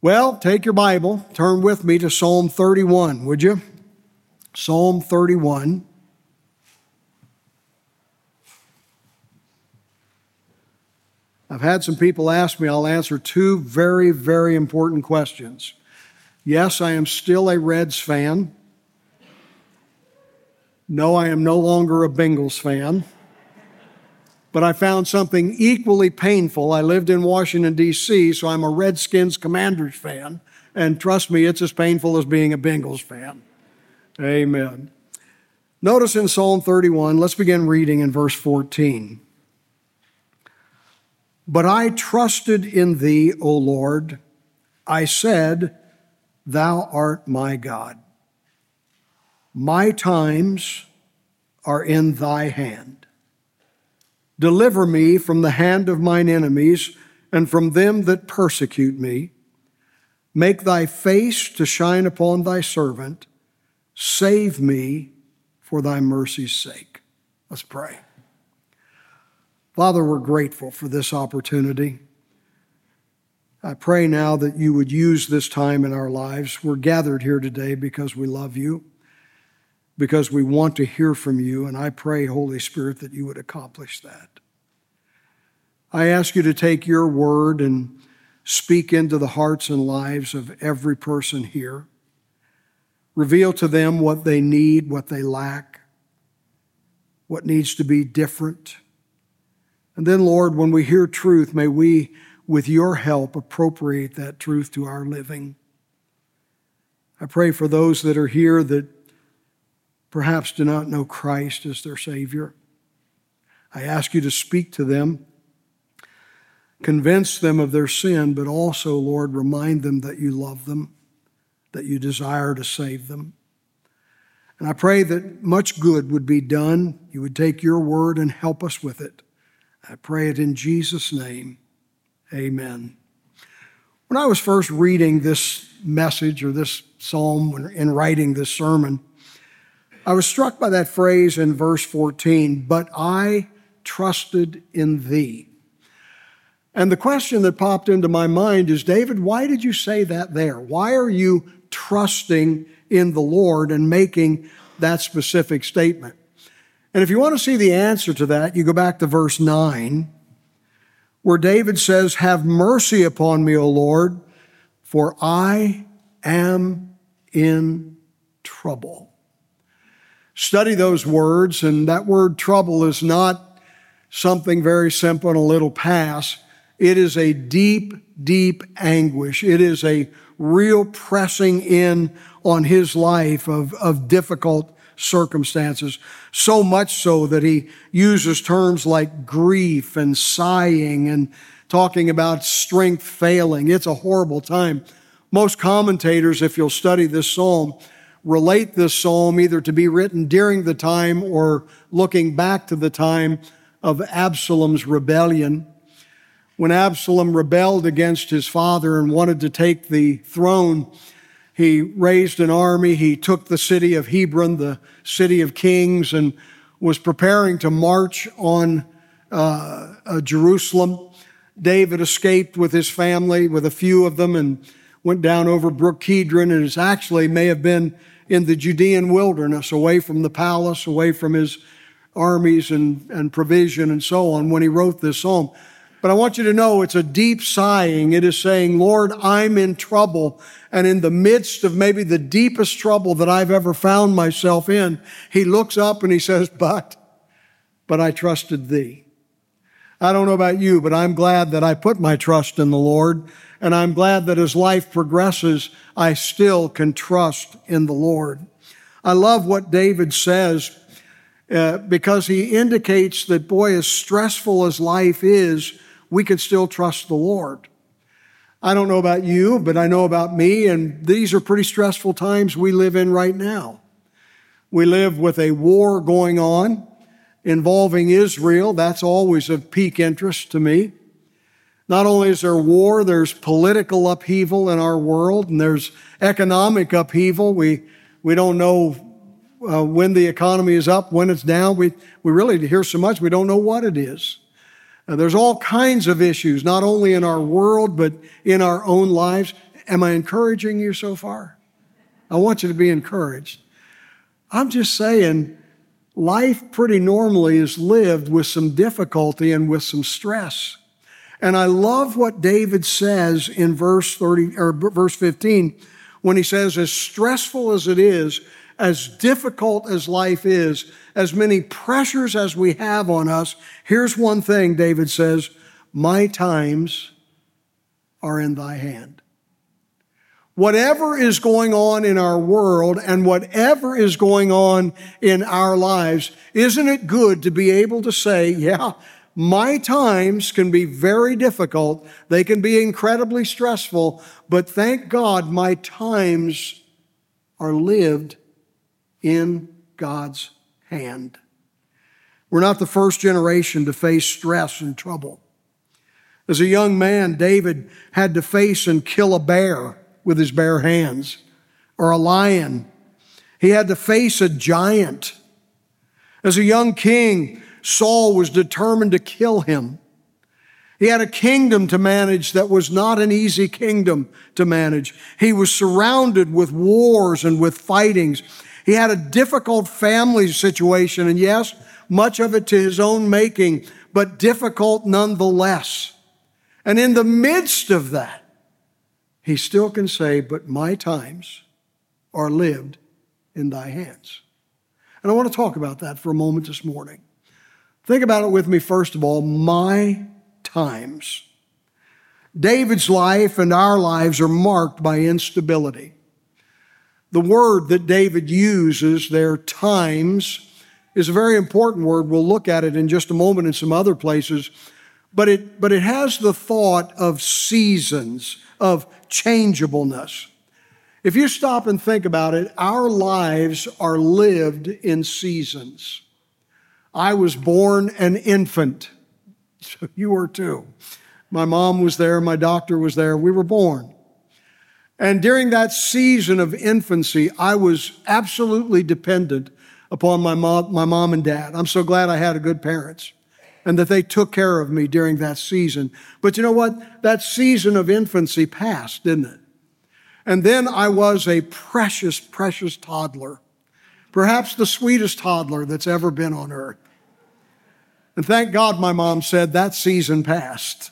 Well, take your Bible, turn with me to Psalm 31, would you? Psalm 31. I've had some people ask me, I'll answer two very, very important questions. Yes, I am still a Reds fan. No, I am no longer a Bengals fan. But I found something equally painful. I lived in Washington, D.C., so I'm a Redskins Commanders fan. And trust me, it's as painful as being a Bengals fan. Amen. Notice in Psalm 31, let's begin reading in verse 14. But I trusted in thee, O Lord. I said, thou art my God. My times are in thy hand. Deliver me from the hand of mine enemies and from them that persecute me. Make thy face to shine upon thy servant. Save me for thy mercy's sake. Let's pray. Father, we're grateful for this opportunity. I pray now that you would use this time in our lives. We're gathered here today because we love you, because we want to hear from you, and I pray, Holy Spirit, that you would accomplish that. I ask you to take your word and speak into the hearts and lives of every person here. Reveal to them what they need, what they lack, what needs to be different. And then, Lord, when we hear truth, may we, with your help, appropriate that truth to our living. I pray for those that are here that perhaps do not know Christ as their Savior. I ask you to speak to them, convince them of their sin, but also, Lord, remind them that you love them, that you desire to save them. And I pray that much good would be done. You would take your word and help us with it. I pray it in Jesus' name. Amen. When I was first reading this message or this psalm in writing this sermon, I was struck by that phrase in verse 14, but I trusted in thee. And the question that popped into my mind is, David, why did you say that there? Why are you trusting in the Lord and making that specific statement? And if you want to see the answer to that, you go back to verse 9, where David says, have mercy upon me, O Lord, for I am in trouble. Study those words, and that word trouble is not something very simple and a little pass. It is a deep, deep anguish. It is a real pressing in on his life of difficult circumstances, so much so that he uses terms like grief and sighing and talking about strength failing. It's a horrible time. Most commentators, if you'll study this psalm, relate this psalm either to be written during the time or looking back to the time of Absalom's rebellion. When Absalom rebelled against his father and wanted to take the throne, he raised an army. He took the city of Hebron, the city of kings, and was preparing to march on Jerusalem. David escaped with his family, with a few of them, and went down over Brook Kidron, and it actually may have been in the Judean wilderness, away from the palace, away from his armies and provision and so on, when he wrote this psalm. But I want you to know it's a deep sighing. It is saying, Lord, I'm in trouble. And in the midst of maybe the deepest trouble that I've ever found myself in, he looks up and he says, but I trusted thee. I don't know about you, but I'm glad that I put my trust in the Lord. And I'm glad that as life progresses, I still can trust in the Lord. I love what David says because he indicates that, boy, as stressful as life is, we can still trust the Lord. I don't know about you, but I know about me, and these are pretty stressful times we live in right now. We live with a war going on involving Israel. That's always of peak interest to me. Not only is there war, there's political upheaval in our world, and there's economic upheaval. We don't know when the economy is up, when it's down. We really hear so much, we don't know what it is. There's all kinds of issues, not only in our world, but in our own lives. Am I encouraging you so far? I want you to be encouraged. I'm just saying, life pretty normally is lived with some difficulty and with some stress. And I love what David says in verse 15, when he says, as stressful as it is, as difficult as life is, as many pressures as we have on us, here's one thing David says, my times are in thy hand. Whatever is going on in our world and whatever is going on in our lives, isn't it good to be able to say, yeah, my times can be very difficult. They can be incredibly stressful, but thank God my times are lived in God's hand. We're not the first generation to face stress and trouble. As a young man, David had to face and kill a bear with his bare hands, or a lion. He had to face a giant. As a young king, Saul was determined to kill him. He had a kingdom to manage that was not an easy kingdom to manage. He was surrounded with wars and with fightings. He had a difficult family situation, and yes, much of it to his own making, but difficult nonetheless. And in the midst of that, he still can say, but my times are lived in thy hands. And I want to talk about that for a moment this morning. Think about it with me, first of all, my times. David's life and our lives are marked by instability. The word that David uses there, times, is a very important word. We'll look at it in just a moment in some other places. But it has the thought of seasons, of changeableness. If you stop and think about it, our lives are lived in seasons. I was born an infant, so you were too. My mom was there, my doctor was there, we were born. And during that season of infancy, I was absolutely dependent upon my mom and dad. I'm so glad I had good parents and that they took care of me during that season. But you know what? That season of infancy passed, didn't it? And then I was a precious, precious toddler, perhaps the sweetest toddler that's ever been on earth. And thank God my mom said that season passed.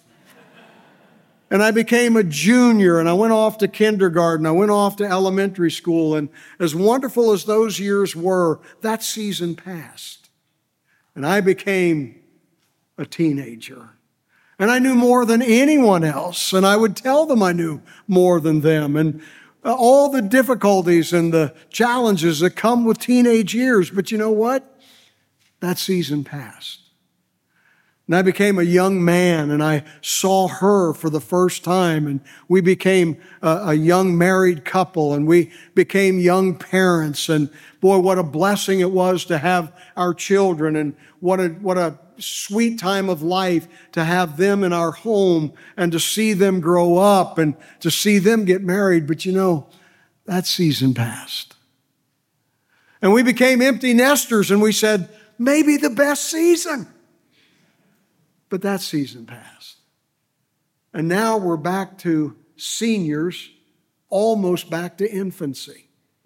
And I became a junior, and I went off to kindergarten. I went off to elementary school, and as wonderful as those years were, that season passed. And I became a teenager. And I knew more than anyone else, and I would tell them I knew more than them. And all the difficulties and the challenges that come with teenage years. But you know what? That season passed. And I became a young man, and I saw her for the first time, and we became a young married couple, and we became young parents. And boy, what a blessing it was to have our children, and what a sweet time of life to have them in our home and to see them grow up and to see them get married. But you know, that season passed. And we became empty nesters, and we said, maybe the best season. But that season passed. And now we're back to seniors, almost back to infancy.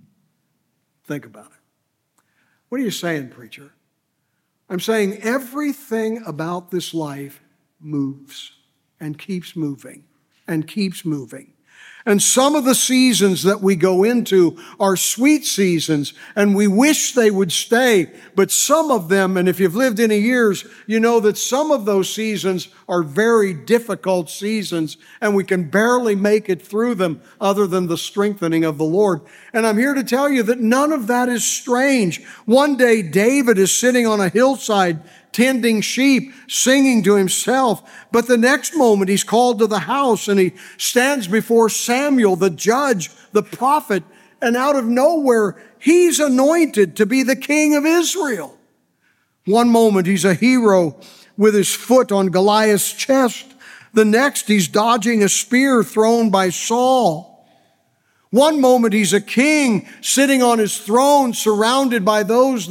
Think about it. What are you saying, preacher? I'm saying everything about this life moves and keeps moving and keeps moving. And some of the seasons that we go into are sweet seasons, and we wish they would stay. But some of them, and if you've lived any years, you know that some of those seasons are very difficult seasons, and we can barely make it through them other than the strengthening of the Lord. And I'm here to tell you that none of that is strange. One day, David is sitting on a hillside tending sheep, singing to himself. But the next moment he's called to the house and he stands before Samuel, the judge, the prophet, and out of nowhere, he's anointed to be the king of Israel. One moment he's a hero with his foot on Goliath's chest. The next he's dodging a spear thrown by Saul. One moment he's a king sitting on his throne surrounded by those that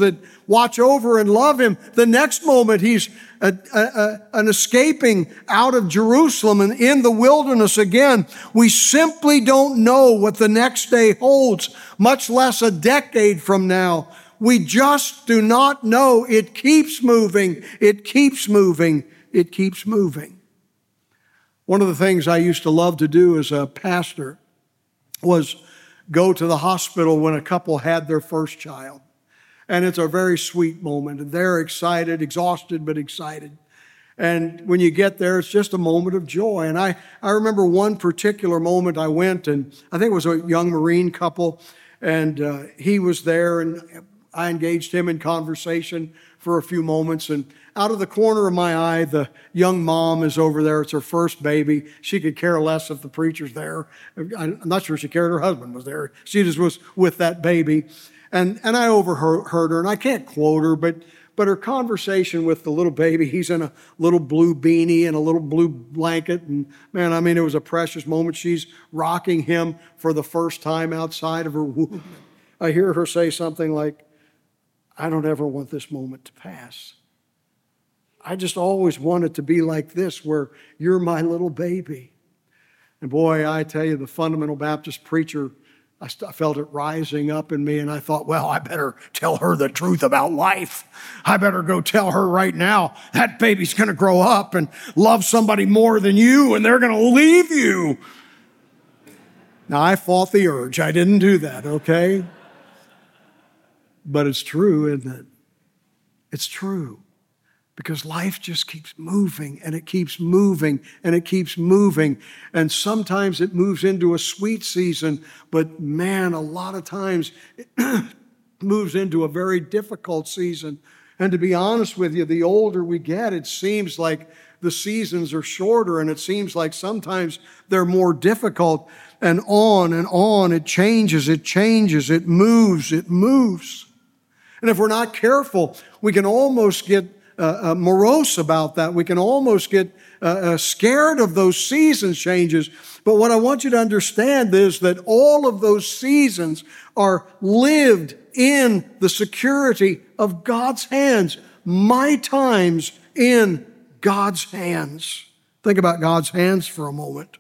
watch over and love him. The next moment, he's an escaping out of Jerusalem and in the wilderness again. We simply don't know what the next day holds, much less a decade from now. We just do not know. It keeps moving. It keeps moving. It keeps moving. One of the things I used to love to do as a pastor was go to the hospital when a couple had their first child. And it's a very sweet moment. And they're excited, exhausted, but excited. And when you get there, it's just a moment of joy. And I remember one particular moment I went, and I think it was a young Marine couple, and he was there, and I engaged him in conversation for a few moments. And out of the corner of my eye, the young mom is over there. It's her first baby. She could care less if the preacher's there. I'm not sure she cared her husband was there. She just was with that baby. And I overheard her, and I can't quote her, but her conversation with the little baby, he's in a little blue beanie and a little blue blanket. And man, I mean, it was a precious moment. She's rocking him for the first time outside of her womb. I hear her say something like, I don't ever want this moment to pass. I just always want it to be like this, where you're my little baby. And boy, I tell you, the fundamental Baptist preacher, I felt it rising up in me, and I thought, well, I better tell her the truth about life. I better go tell her right now, that baby's going to grow up and love somebody more than you, and they're going to leave you. Now, I fought the urge. I didn't do that, okay? But it's true, isn't it? It's true. Because life just keeps moving, and it keeps moving, and it keeps moving. And sometimes it moves into a sweet season, but man, a lot of times it moves into a very difficult season. And to be honest with you, the older we get, it seems like the seasons are shorter, and it seems like sometimes they're more difficult. And on, it changes, it moves. And if we're not careful, we can almost get morose about that. We can almost get scared of those season changes. But what I want you to understand is that all of those seasons are lived in the security of God's hands. My time's in God's hands. Think about God's hands for a moment.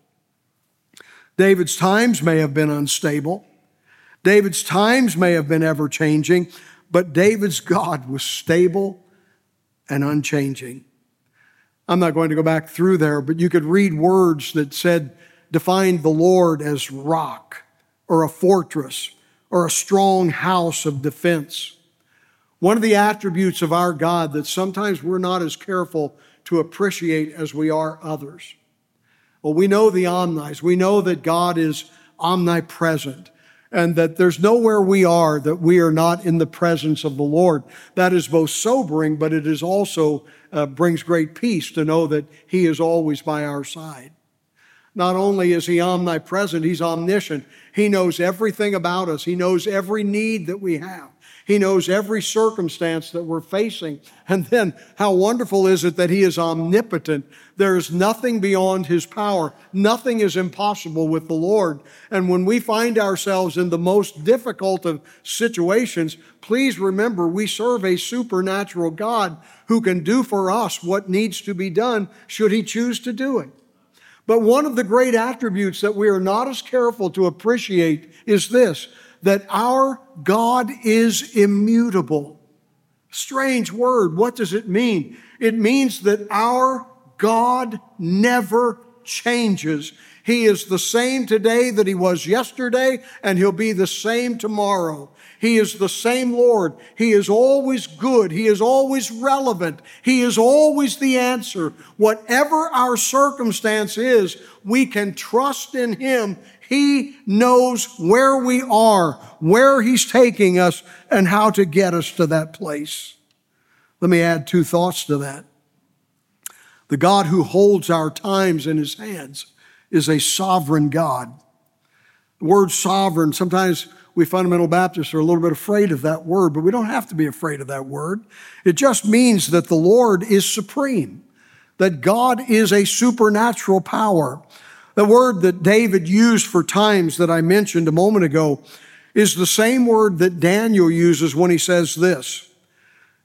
David's times may have been unstable. David's times may have been ever-changing, but David's God was stable and unchanging. I'm not going to go back through there, but you could read words that defined the Lord as rock or a fortress or a strong house of defense. One of the attributes of our God that sometimes we're not as careful to appreciate as we are others. Well, we know the omnis. We know that God is omnipresent, and that there's nowhere we are that we are not in the presence of the Lord. That is both sobering, but it is also brings great peace to know that He is always by our side. Not only is He omnipresent, He's omniscient. He knows everything about us. He knows every need that we have. He knows every circumstance that we're facing. And then how wonderful is it that He is omnipotent? There is nothing beyond His power. Nothing is impossible with the Lord. And when we find ourselves in the most difficult of situations, please remember we serve a supernatural God who can do for us what needs to be done should He choose to do it. But one of the great attributes that we are not as careful to appreciate is this, that our God is immutable. Strange word. What does it mean? It means that our God never changes. He is the same today that He was yesterday, and He'll be the same tomorrow. He is the same Lord. He is always good. He is always relevant. He is always the answer. Whatever our circumstance is, we can trust in Him. He knows where we are, where He's taking us, and how to get us to that place. Let me add 2 thoughts to that. The God who holds our times in His hands is a sovereign God. The word sovereign, sometimes we fundamental Baptists are a little bit afraid of that word, but we don't have to be afraid of that word. It just means that the Lord is supreme, that God is a supernatural power. The word that David used for times that I mentioned a moment ago is the same word that Daniel uses when he says this,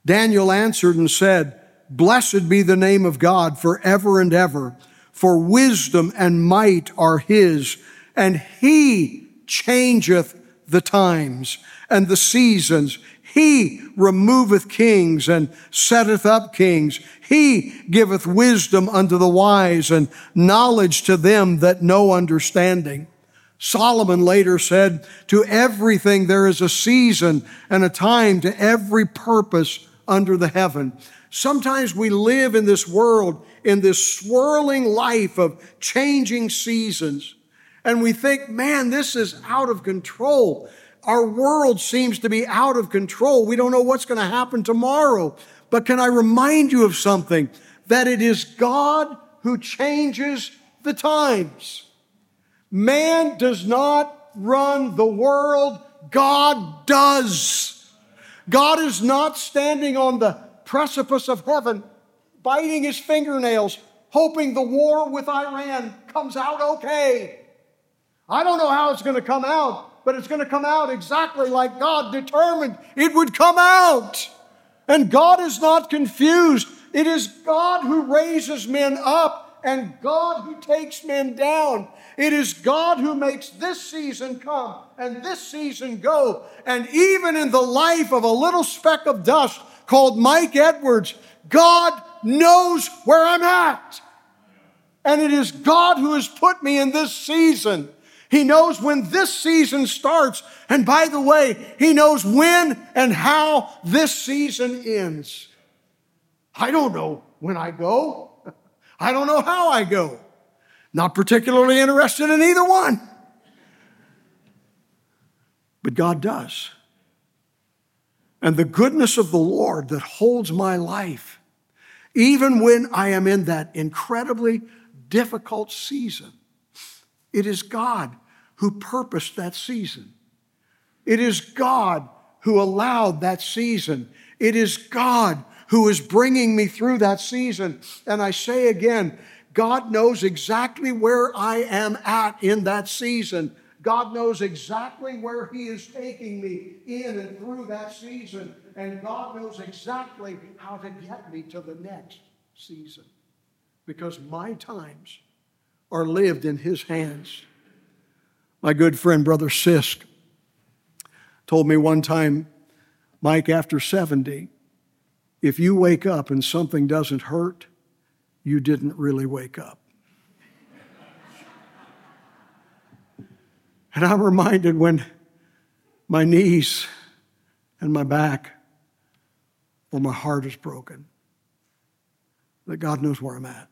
Daniel answered and said, "Blessed be the name of God forever and ever, for wisdom and might are his, and he changeth the times and the seasons. He removeth kings and setteth up kings. He giveth wisdom unto the wise and knowledge to them that know understanding." Solomon later said, "To everything there is a season and a time to every purpose under the heaven." Sometimes we live in this world, in this swirling life of changing seasons, and we think, man, this is out of control. Our world seems to be out of control. We don't know what's going to happen tomorrow. But can I remind you of something? That it is God who changes the times. Man does not run the world. God does. God is not standing on the precipice of heaven, biting his fingernails, hoping the war with Iran comes out okay. I don't know how it's going to come out, but it's going to come out exactly like God determined it would come out. And God is not confused. It is God who raises men up and God who takes men down. It is God who makes this season come and this season go. And even in the life of a little speck of dust called Mike Edwards, God knows where I'm at. And it is God who has put me in this season. He knows when this season starts. And by the way, he knows when and how this season ends. I don't know when I go. I don't know how I go. Not particularly interested in either one. But God does. And the goodness of the Lord that holds my life, even when I am in that incredibly difficult season, it is God who purposed that season. It is God who allowed that season. It is God who is bringing me through that season. And I say again, God knows exactly where I am at in that season. God knows exactly where he is taking me in and through that season. And God knows exactly how to get me to the next season. Because my times are lived in his hands. My good friend, Brother Sisk, told me one time, "Mike, after 70, if you wake up and something doesn't hurt, you didn't really wake up." And I'm reminded when my knees and my back or my heart is broken, that God knows where I'm at.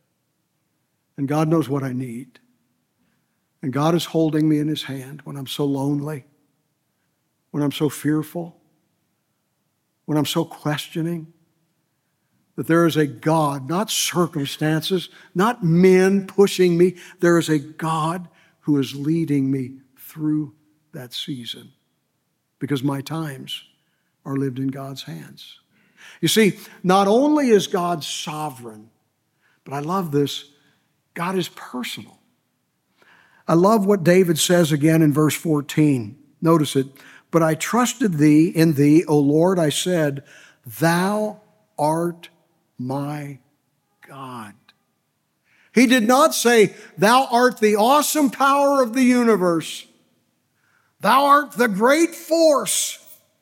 And God knows what I need. And God is holding me in his hand when I'm so lonely, when I'm so fearful, when I'm so questioning, that there is a God, not circumstances, not men pushing me. There is a God who is leading me through that season because my times are lived in God's hands. You see, not only is God sovereign, but I love this, God is personal. I love what David says again in verse 14. Notice it. "But I trusted thee, in thee, O Lord, I said, thou art my God." He did not say, "Thou art the awesome power of the universe. Thou art the great force."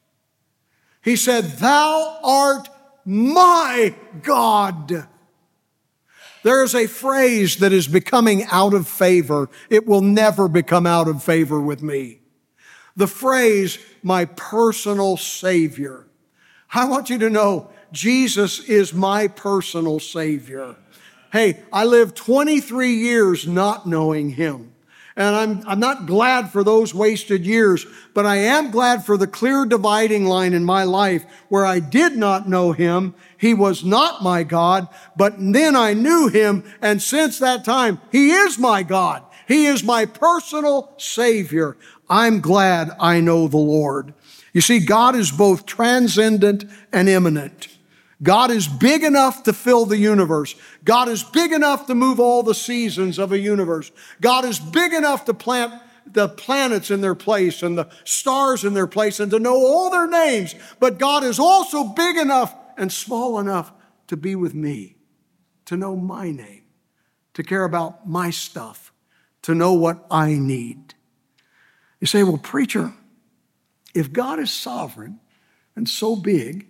He said, "Thou art my God." There is a phrase that is becoming out of favor. It will never become out of favor with me. The phrase, "my personal Savior." I want you to know, Jesus is my personal Savior. Hey, I lived 23 years not knowing him. And I'm not glad for those wasted years, but I am glad for the clear dividing line in my life where I did not know him. He was not my God, but then I knew him, and since that time, he is my God. He is my personal Savior. I'm glad I know the Lord. You see, God is both transcendent and immanent. God is big enough to fill the universe. God is big enough to move all the seasons of a universe. God is big enough to plant the planets in their place and the stars in their place and to know all their names. But God is also big enough and small enough to be with me, to know my name, to care about my stuff, to know what I need. You say, well, preacher, if God is sovereign and so big,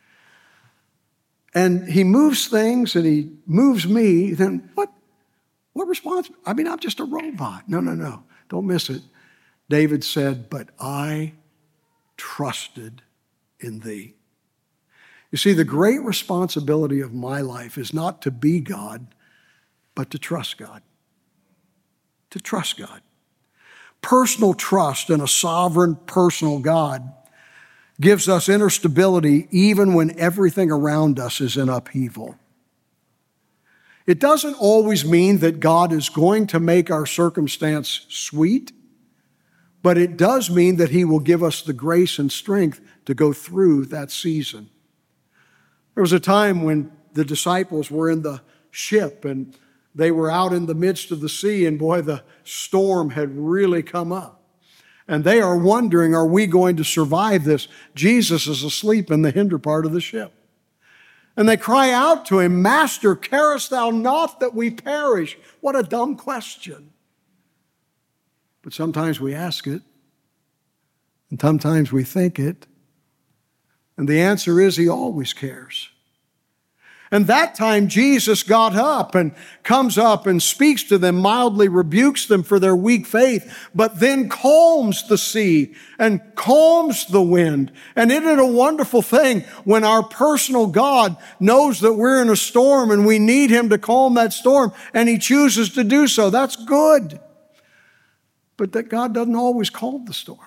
and he moves things and he moves me, then what response? I mean, I'm just a robot. No. Don't miss it. David said, but I trusted in thee. You see, the great responsibility of my life is not to be God, but to trust God. To trust God. Personal trust in a sovereign, personal God gives us inner stability even when everything around us is in upheaval. It doesn't always mean that God is going to make our circumstance sweet, but it does mean that he will give us the grace and strength to go through that season. There was a time when the disciples were in the ship and they were out in the midst of the sea, and boy, the storm had really come up. And they are wondering, are we going to survive this? Jesus is asleep in the hinder part of the ship. And they cry out to him, Master, carest thou not that we perish? What a dumb question. But sometimes we ask it, and sometimes we think it. And the answer is he always cares. And that time Jesus got up and comes up and speaks to them, mildly rebukes them for their weak faith, but then calms the sea and calms the wind. And isn't it a wonderful thing when our personal God knows that we're in a storm and we need him to calm that storm, and he chooses to do so? That's good. But that God doesn't always calm the storm.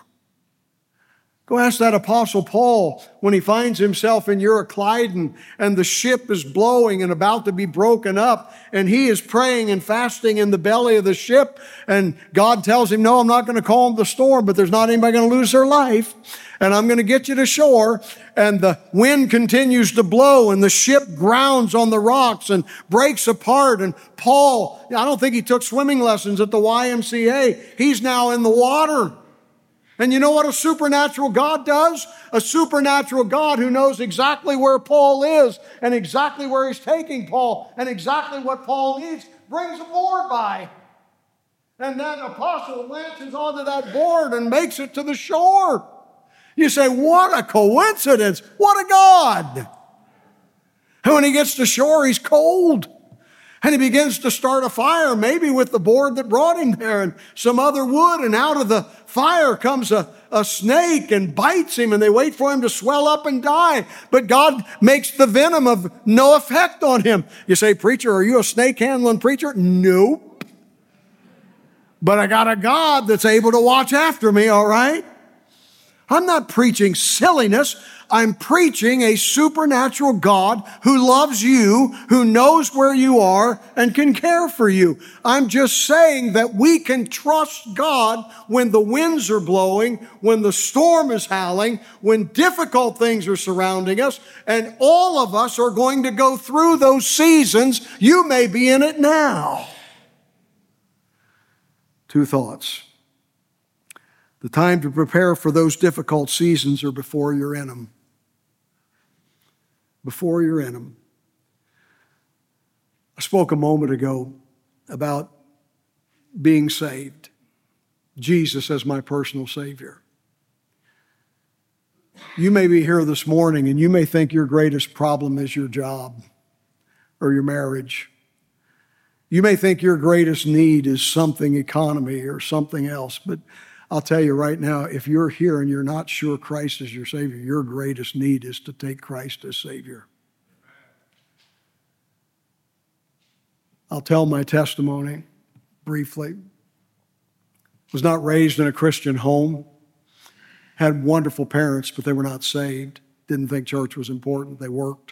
Go ask that Apostle Paul when he finds himself in Euroclydon and the ship is blowing and about to be broken up, and he is praying and fasting in the belly of the ship, and God tells him, no, I'm not going to calm the storm, but there's not anybody going to lose their life, and I'm going to get you to shore. And the wind continues to blow and the ship grounds on the rocks and breaks apart. And Paul, I don't think he took swimming lessons at the YMCA. He's now in the water. And you know what a supernatural God does? A supernatural God who knows exactly where Paul is and exactly where he's taking Paul and exactly what Paul needs, brings a board by. And that apostle launches onto that board and makes it to the shore. You say, what a coincidence. What a God. And when he gets to shore, he's cold. And he begins to start a fire, maybe with the board that brought him there and some other wood. And out of the fire comes a snake and bites him, and they wait for him to swell up and die. But God makes the venom of no effect on him. You say, preacher, are you a snake handling preacher? Nope. But I got a God that's able to watch after me, all right? I'm not preaching silliness. I'm preaching a supernatural God who loves you, who knows where you are, and can care for you. I'm just saying that we can trust God when the winds are blowing, when the storm is howling, when difficult things are surrounding us, and all of us are going to go through those seasons. You may be in it now. Two thoughts. The time to prepare for those difficult seasons are before you're in them. Before you're in them. I spoke a moment ago about being saved. Jesus as my personal Savior. You may be here this morning and you may think your greatest problem is your job or your marriage. You may think your greatest need is something economy or something else, but I'll tell you right now, if you're here and you're not sure Christ is your Savior, your greatest need is to take Christ as Savior. I'll tell my testimony briefly. Was not raised in a Christian home. Had wonderful parents, but they were not saved. Didn't think church was important. They worked.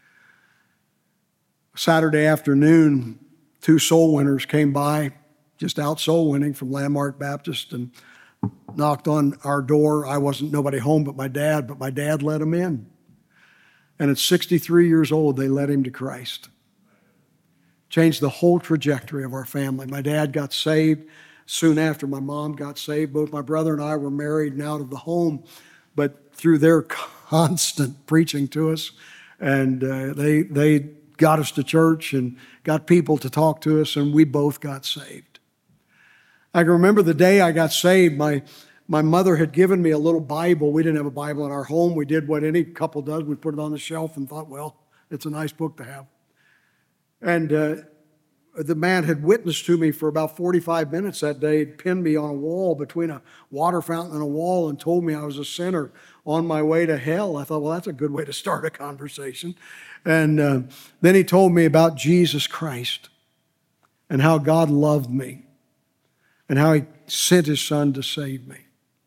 Saturday afternoon, 2 soul winners came by, just out soul winning from Landmark Baptist, and knocked on our door. Nobody home but my dad let them in. And at 63 years old, they led him to Christ. Changed the whole trajectory of our family. My dad got saved, soon after my mom got saved. Both my brother and I were married and out of the home, but through their constant preaching to us, and they got us to church and got people to talk to us, and we both got saved. I can remember the day I got saved. My mother had given me a little Bible. We didn't have a Bible in our home. We did what any couple does. We put it on the shelf and thought, well, it's a nice book to have. And the man had witnessed to me for about 45 minutes that day. He'd pinned me on a wall between a water fountain and a wall and told me I was a sinner on my way to hell. I thought, well, that's a good way to start a conversation. And then he told me about Jesus Christ and how God loved me and how he sent his son to save me.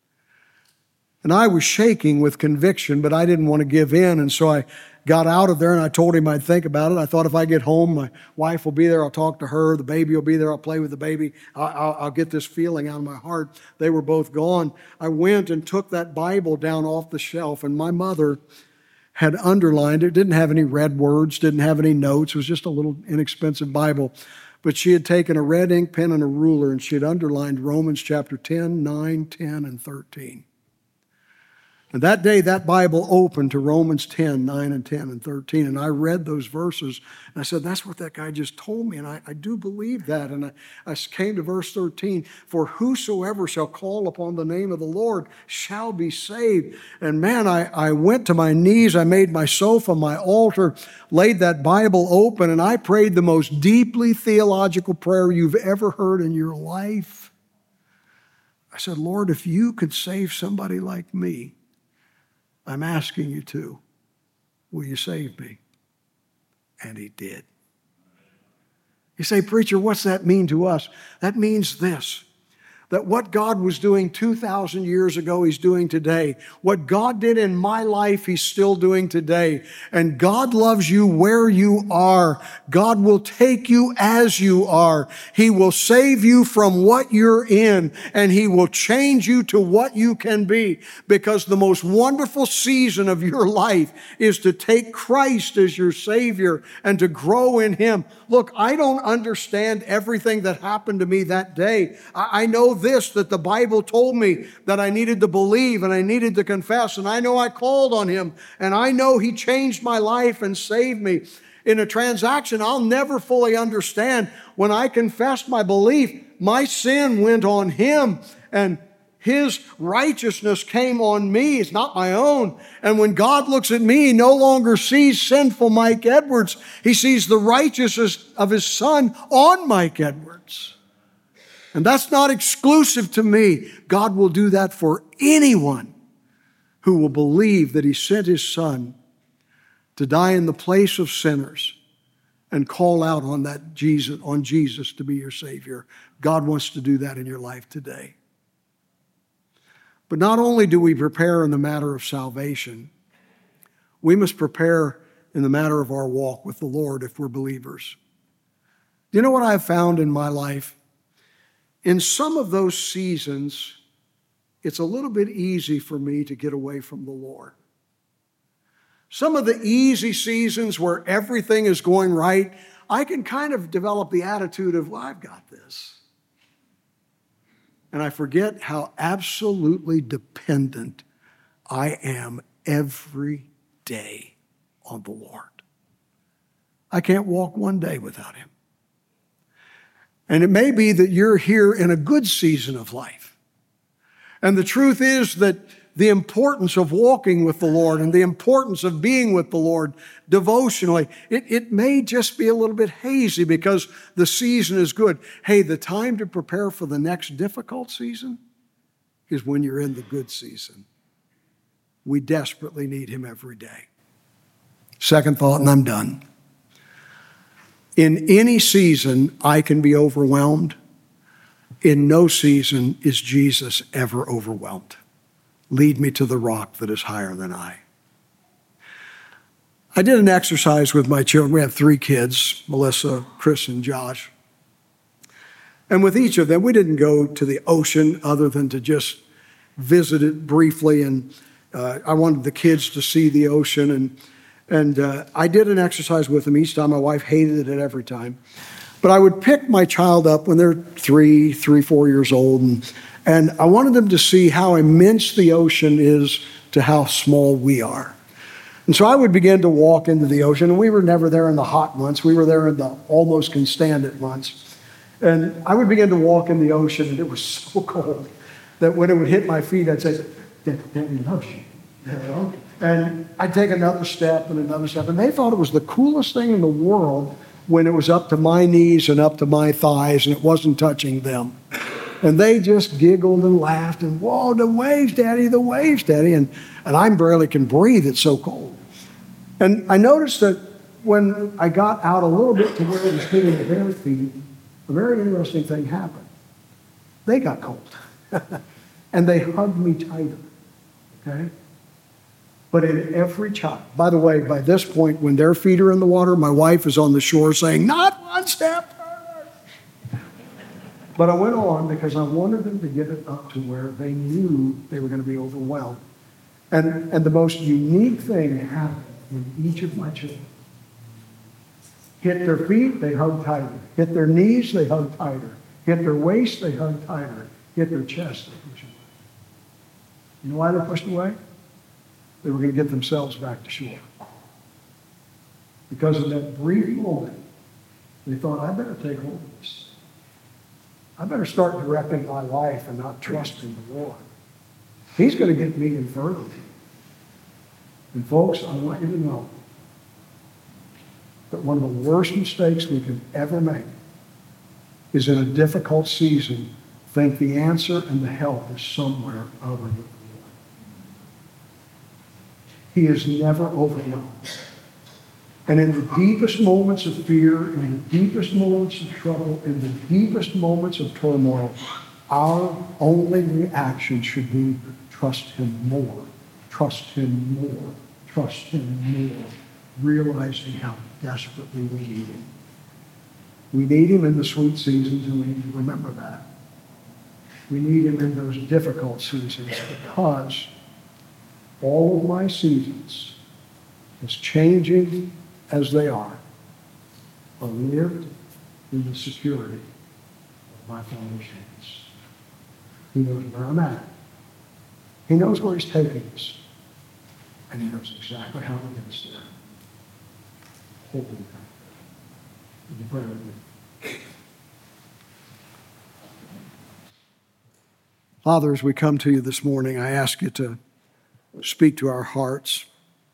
And I was shaking with conviction, but I didn't want to give in. And so I got out of there and I told him I'd think about it. I thought if I get home, my wife will be there. I'll talk to her. The baby will be there. I'll play with the baby. I'll get this feeling out of my heart. They were both gone. I went and took that Bible down off the shelf, and my mother had underlined it. Didn't have any red words, didn't have any notes. It was just a little inexpensive Bible. But she had taken a red ink pen and a ruler, and she had underlined Romans chapter 10, 9, 10, and 13. And that day, that Bible opened to Romans 10, 9, and 10, and 13. And I read those verses, and I said, that's what that guy just told me, and I do believe that. And I came to verse 13, for whosoever shall call upon the name of the Lord shall be saved. And man, I went to my knees, I made my sofa, my altar, laid that Bible open, and I prayed the most deeply theological prayer you've ever heard in your life. I said, Lord, if you could save somebody like me, I'm asking you to. Will you save me? And he did. You say, preacher, what's that mean to us? That means this, that what God was doing 2,000 years ago, he's doing today. What God did in my life, he's still doing today. And God loves you where you are. God will take you as you are. He will save you from what you're in, and he will change you to what you can be. Because the most wonderful season of your life is to take Christ as your Savior and to grow in him. Look, I don't understand everything that happened to me that day. I know this, that the Bible told me that I needed to believe and I needed to confess, and I know I called on him, and I know he changed my life and saved me. In a transaction I'll never fully understand, when I confessed my belief, my sin went on him, and his righteousness came on me. It's not my own. And when God looks at me, he no longer sees sinful Mike Edwards. He sees the righteousness of his son on Mike Edwards. And that's not exclusive to me. God will do that for anyone who will believe that he sent his son to die in the place of sinners and call out on Jesus to be your Savior. God wants to do that in your life today. But not only do we prepare in the matter of salvation, we must prepare in the matter of our walk with the Lord if we're believers. Do you know what I've found in my life? In some of those seasons, it's a little bit easy for me to get away from the Lord. Some of the easy seasons where everything is going right, I can kind of develop the attitude of, well, I've got this. And I forget how absolutely dependent I am every day on the Lord. I can't walk one day without him. And it may be that you're here in a good season of life. And the truth is that the importance of walking with the Lord and the importance of being with the Lord devotionally, it may just be a little bit hazy because the season is good. Hey, the time to prepare for the next difficult season is when you're in the good season. We desperately need him every day. Second thought, and I'm done. In any season, I can be overwhelmed. In no season is Jesus ever overwhelmed. Lead me to the rock that is higher than I. I did an exercise with my children. We have 3 kids, Melissa, Chris, and Josh. And with each of them, we didn't go to the ocean other than to just visit it briefly. And I wanted the kids to see the ocean. And I did an exercise with them each time. My wife hated it every time. But I would pick my child up when they're 3, 4 years old, and I wanted them to see how immense the ocean is to how small we are. And so I would begin to walk into the ocean, and we were never there in the hot months. We were there in the almost can stand it months. And I would begin to walk in the ocean, and it was so cold that when it would hit my feet, I'd say, Daddy loves you. You know? And I'd take another step and another step. And they thought it was the coolest thing in the world when it was up to my knees and up to my thighs and it wasn't touching them. And they just giggled and laughed and, whoa, the waves, Daddy, the waves, Daddy. And I barely can breathe, it's so cold. And I noticed that when I got out a little bit to where it was hitting their feet, a very interesting thing happened. They got cold. And they hugged me tighter, okay? But in every child, by the way, by this point, when their feet are in the water, my wife is on the shore saying, not one step further. But I went on because I wanted them to get it up to where they knew they were going to be overwhelmed. And the most unique thing happened when each of my children hit their feet, they hugged tighter. Hit their knees, they hugged tighter. Hit their waist, they hugged tighter. Hit their chest, they pushed away. You know why they pushed away? They were going to get themselves back to shore. Because in that brief moment, they thought, I better take hold of this. I better start directing my life and not trusting the Lord. He's going to get me in further. And folks, I want you to know that one of the worst mistakes we can ever make is in a difficult season, think the answer and the help is somewhere other than the Lord. He is never overwhelmed. And in the deepest moments of fear, in the deepest moments of trouble, in the deepest moments of turmoil, our only reaction should be trust Him more, trust Him more, trust Him more, realizing how desperately we need Him. We need Him in the sweet seasons, and we need to remember that. We need Him in those difficult seasons because all of my seasons, as changing as they are lived in the security of my Father's hands. He knows where I'm at. He knows where He's taking us. And He knows exactly how to get us there. Hold Him there. Would you pray with me? Father, as we come to you this morning, I ask you to speak to our hearts.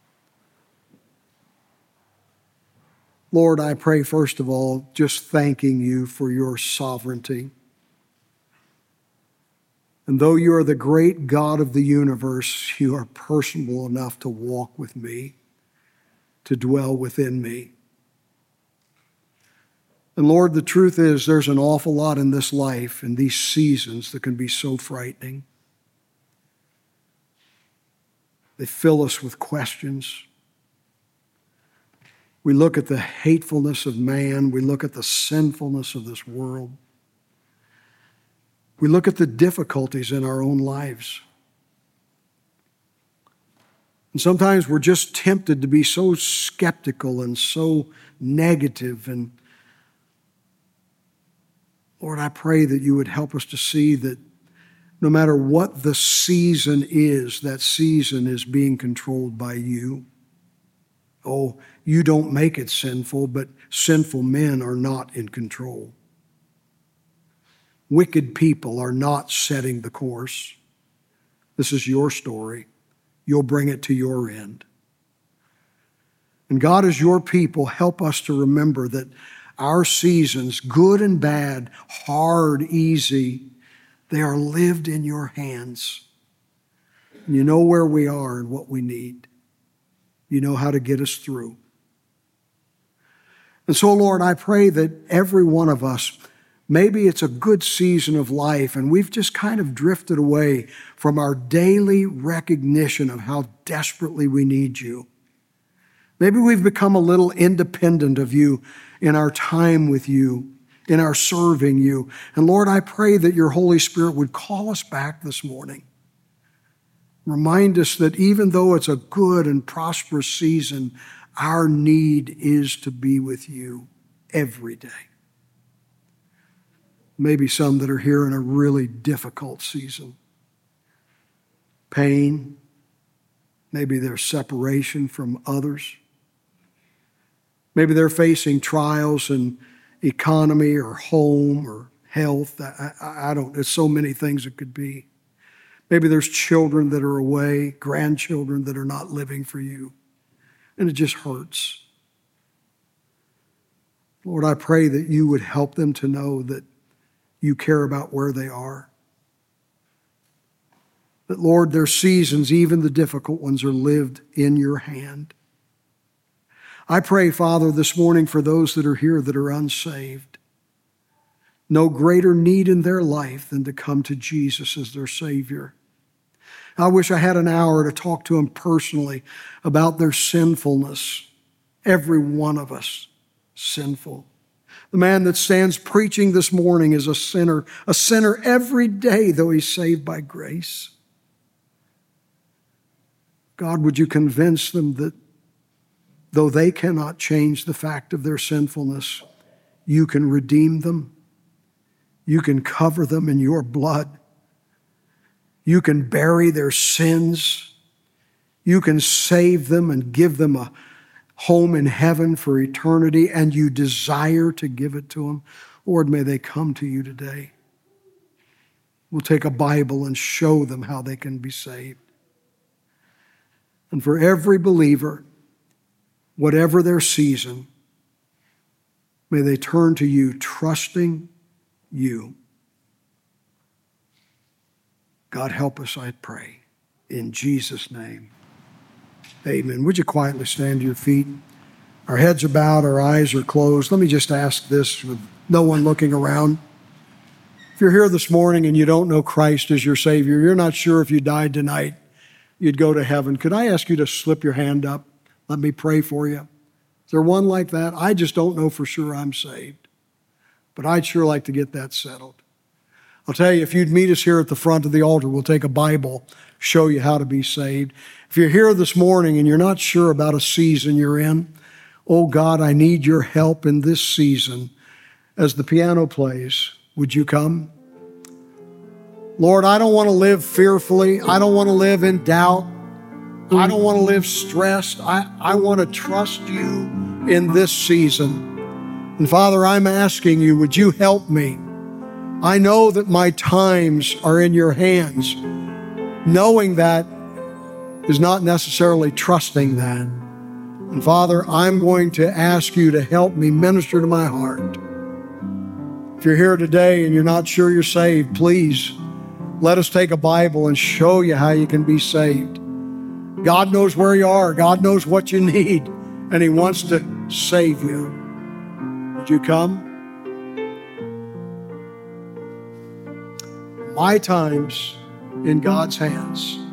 Lord, I pray first of all, just thanking you for your sovereignty. And though you are the great God of the universe, you are personable enough to walk with me, to dwell within me. And Lord, the truth is there's an awful lot in this life, in these seasons, that can be so frightening. They fill us with questions. We look at the hatefulness of man. We look at the sinfulness of this world. We look at the difficulties in our own lives. And sometimes we're just tempted to be so skeptical and so negative. And Lord, I pray that you would help us to see that no matter what the season is, that season is being controlled by you. Oh, you don't make it sinful, but sinful men are not in control. Wicked people are not setting the course. This is your story. You'll bring it to your end. And God, as your people, help us to remember that our seasons, good and bad, hard, easy, they are lived in your hands. And you know where we are and what we need. You know how to get us through. And so, Lord, I pray that every one of us, maybe it's a good season of life and we've just kind of drifted away from our daily recognition of how desperately we need you. Maybe we've become a little independent of you in our time with you, in our serving you. And Lord, I pray that your Holy Spirit would call us back this morning. Remind us that even though it's a good and prosperous season, our need is to be with you every day. Maybe some that are here in a really difficult season. Pain. Maybe there's separation from others. Maybe they're facing trials in economy or home or health. I don't, there's so many things it could be. Maybe there's children that are away, grandchildren that are not living for you. And it just hurts. Lord, I pray that you would help them to know that you care about where they are. That, Lord, their seasons, even the difficult ones, are lived in your hand. I pray, Father, this morning for those that are here that are unsaved. No greater need in their life than to come to Jesus as their Savior. I wish I had an hour to talk to them personally about their sinfulness. Every one of us sinful. The man that stands preaching this morning is a sinner every day, though he's saved by grace. God, would you convince them that though they cannot change the fact of their sinfulness, you can redeem them. You can cover them in your blood. You can bury their sins. You can save them and give them a home in heaven for eternity, and you desire to give it to them. Lord, may they come to you today. We'll take a Bible and show them how they can be saved. And for every believer, whatever their season, may they turn to you, trusting you. God, help us, I pray. In Jesus' name, amen. Would you quietly stand to your feet? Our heads are bowed, our eyes are closed. Let me just ask this with no one looking around. If you're here this morning and you don't know Christ as your Savior, you're not sure if you died tonight, you'd go to heaven. Could I ask you to slip your hand up? Let me pray for you. Is there one like that? I just don't know for sure I'm saved, but I'd sure like to get that settled. I'll tell you, if you'd meet us here at the front of the altar, we'll take a Bible, show you how to be saved. If you're here this morning and you're not sure about a season you're in, oh God, I need your help in this season. As the piano plays, would you come? Lord, I don't want to live fearfully. I don't want to live in doubt. I don't want to live stressed. I want to trust you in this season. And Father, I'm asking you, would you help me? I know that my times are in your hands. Knowing that is not necessarily trusting that. And Father, I'm going to ask you to help me minister to my heart. If you're here today and you're not sure you're saved, please let us take a Bible and show you how you can be saved. God knows where you are. God knows what you need, and He wants to save you. Would you come? My time's in God's hands.